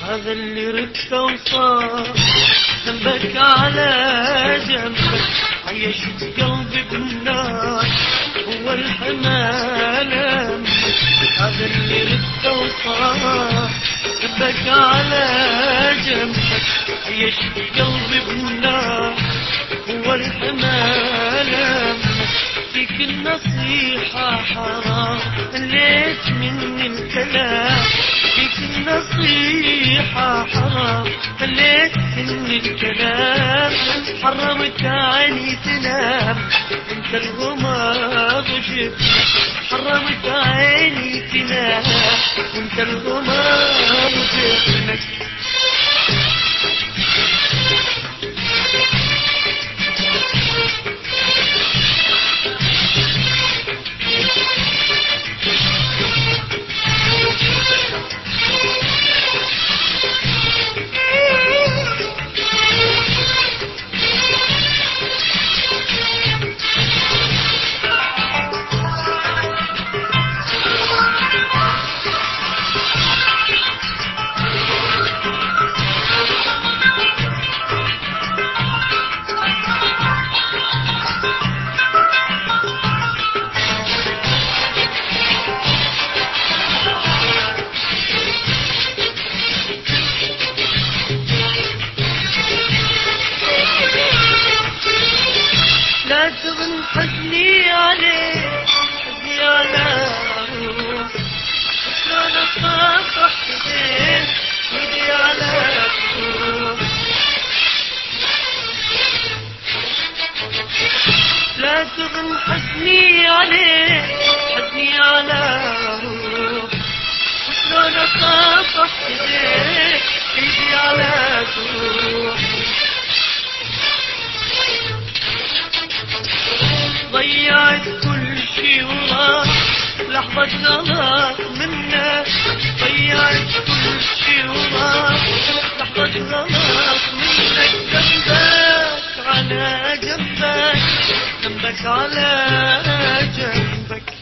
هذا اللي ركته وصار ذنبك على جنبك، عيشت قلبي بالنار هو الحمال همك. هذا اللي ركته وصار ذنبك على جنبك، عيشت قلبي بالنار هو الحمال همك. فيك النصيحة حرام مليت مني الكلام، فيك النصيحة حرام مليت مني الكلام. حرمت عيني تنام انت الغماض جبتك، حرمت عيني تنام وانت الغماض جبتك. لا تظن حزني عليك حزني على روح، شلون اصافح ايديك وايدي على روح. لا تظن حزني عليك حزني على روح، شلون اصافح ايديك ايدي على روح. ضيعت كل شي وراح لحظة غلط منك، ضيعت كل شي وراح لحظة غلط منك. جنبك على جنبك، جنبك على جنبك.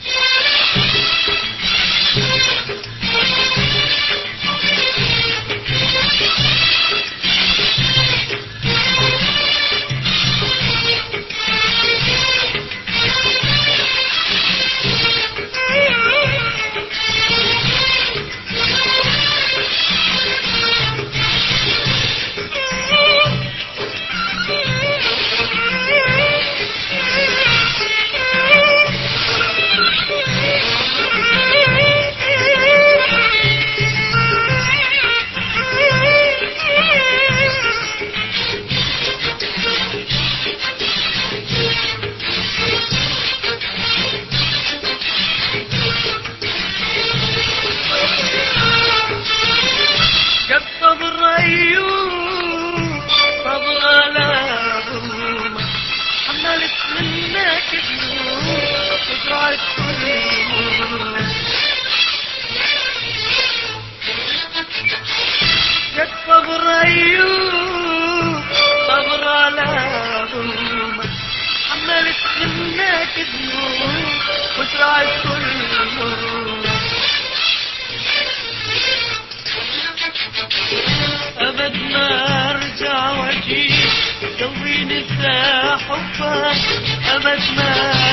منك ذنوب وزرعت كل جد صبر أيوب، صبر على ظلمك. حملت منك ذنوب وزرعت كل أبد ما أرجع وأجيب قلبي نسى حبك، أبد ما